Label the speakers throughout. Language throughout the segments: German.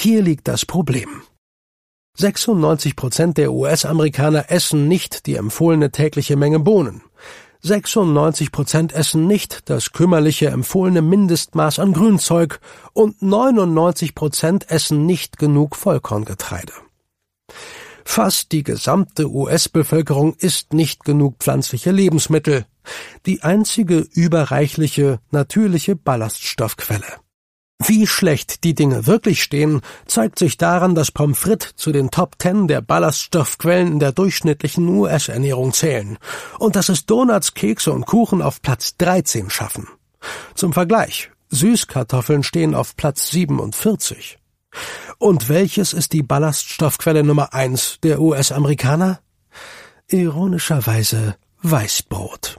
Speaker 1: Hier liegt das Problem. 96% der US-Amerikaner essen nicht die empfohlene tägliche Menge Bohnen. 96% essen nicht das kümmerliche empfohlene Mindestmaß an Grünzeug und 99% essen nicht genug Vollkorngetreide. Fast die gesamte US-Bevölkerung isst nicht genug pflanzliche Lebensmittel, die einzige überreichliche, natürliche Ballaststoffquelle. Wie schlecht die Dinge wirklich stehen, zeigt sich daran, dass Pommes frites zu den Top 10 der Ballaststoffquellen in der durchschnittlichen US-Ernährung zählen und dass es Donuts, Kekse und Kuchen auf Platz 13 schaffen. Zum Vergleich, Süßkartoffeln stehen auf Platz 47. Und welches ist die Ballaststoffquelle Nummer 1 der US-Amerikaner? Ironischerweise Weißbrot.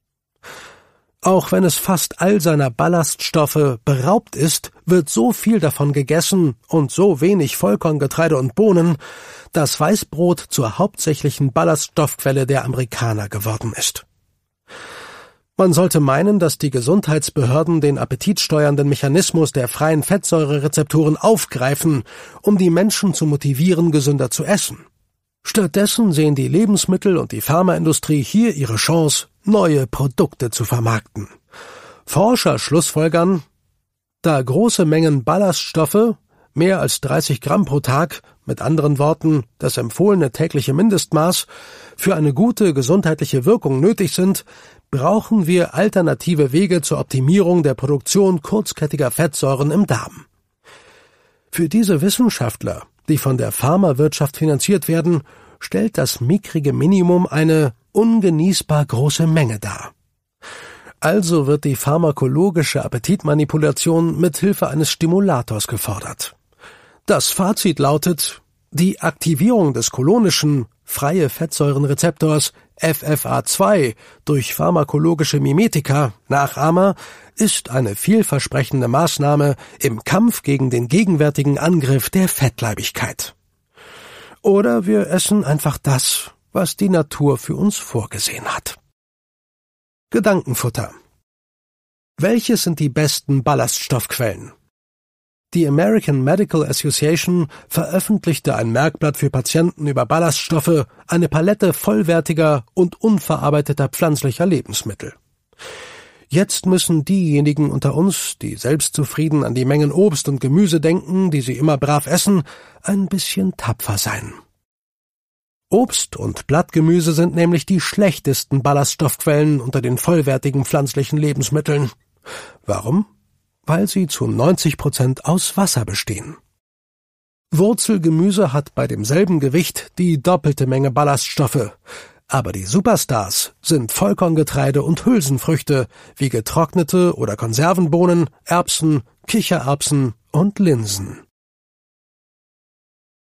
Speaker 1: Auch wenn es fast all seiner Ballaststoffe beraubt ist, wird so viel davon gegessen und so wenig Vollkorngetreide und Bohnen, dass Weißbrot zur hauptsächlichen Ballaststoffquelle der Amerikaner geworden ist. Man sollte meinen, dass die Gesundheitsbehörden den appetitsteuernden Mechanismus der freien Fettsäurerezeptoren aufgreifen, um die Menschen zu motivieren, gesünder zu essen. Stattdessen sehen die Lebensmittel- und die Pharmaindustrie hier ihre Chance, neue Produkte zu vermarkten. Forscher schlussfolgern, da große Mengen Ballaststoffe, mehr als 30 Gramm pro Tag, mit anderen Worten das empfohlene tägliche Mindestmaß, für eine gute gesundheitliche Wirkung nötig sind, brauchen wir alternative Wege zur Optimierung der Produktion kurzkettiger Fettsäuren im Darm. Für diese Wissenschaftler, die von der Pharmawirtschaft finanziert werden, stellt das mickrige Minimum eine ungenießbar große Menge dar. Also wird die pharmakologische Appetitmanipulation mit Hilfe eines Stimulators gefordert. Das Fazit lautet, die Aktivierung des kolonischen, freie Fettsäurenrezeptors FFA2 durch pharmakologische Mimetika, Nachahmer, ist eine vielversprechende Maßnahme im Kampf gegen den gegenwärtigen Angriff der Fettleibigkeit. Oder wir essen einfach das, was die Natur für uns vorgesehen hat. Gedankenfutter. Welches sind die besten Ballaststoffquellen? Die American Medical Association veröffentlichte ein Merkblatt für Patienten über Ballaststoffe, eine Palette vollwertiger und unverarbeiteter pflanzlicher Lebensmittel. Jetzt müssen diejenigen unter uns, die selbstzufrieden an die Mengen Obst und Gemüse denken, die sie immer brav essen, ein bisschen tapfer sein. Obst und Blattgemüse sind nämlich die schlechtesten Ballaststoffquellen unter den vollwertigen pflanzlichen Lebensmitteln. Warum? Weil sie zu 90% aus Wasser bestehen. Wurzelgemüse hat bei demselben Gewicht die doppelte Menge Ballaststoffe, aber die Superstars sind Vollkorngetreide und Hülsenfrüchte wie getrocknete oder Konservenbohnen, Erbsen, Kichererbsen und Linsen.